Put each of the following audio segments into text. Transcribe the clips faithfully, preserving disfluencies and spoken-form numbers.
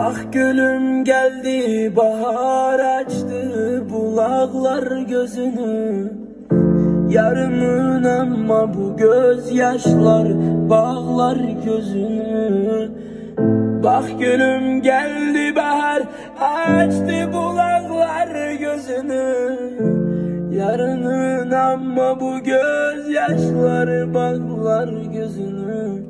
Bak gülüm geldi, bahar açtı bulaklar gözünü. Yarımın ama bu gözyaşlar bağlar gözünü. Bak gülüm geldi, bahar açtı bulaklar gözünü. Yarının ama bu gözyaşlar bağlar gözünü.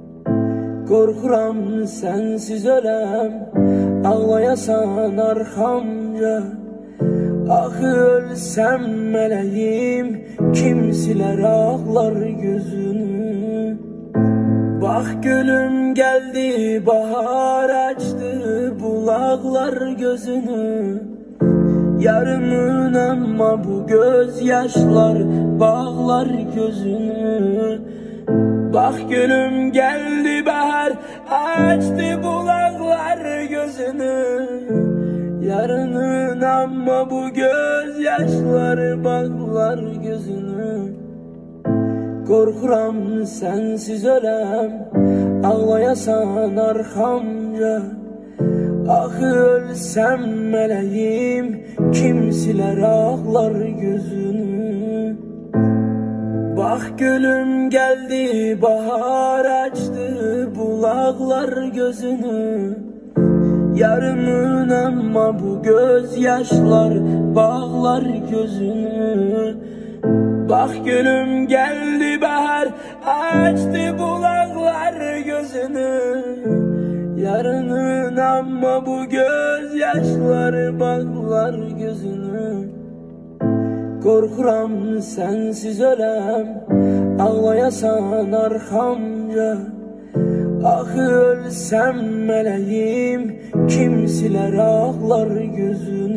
Korkuram sensiz ölem, ağlayasan arkamca. Ah ölsem meleğim, kim siler ağlar gözünü. Bak gülüm geldi, bahar açtı bulaklar gözünü. Yarımın ama bu gözyaşlar bağlar gözünü. Bak gülüm geldi, bahar açtı bulaklar gözünü. Yarının ama bu gözyaşlar bağlar gözünü. Korkuram sensiz ölem, ağlayasan arkamca. Ah ölsem meleğim, kim siler ağlar gözünü. Bak gülüm geldi, bahar açtı bulaklar gözünü. Yarımın ama bu gözyaşlar bağlar gözünü. Bak gülüm geldi, bahar açtı bulaklar gözünü. Yarının ama bu gözyaşlar bağlar gözünü. Korkuram sensiz ölem, ağlayasan arkamca. Ah ölsem meleğim, kim siler ağlar gözünü.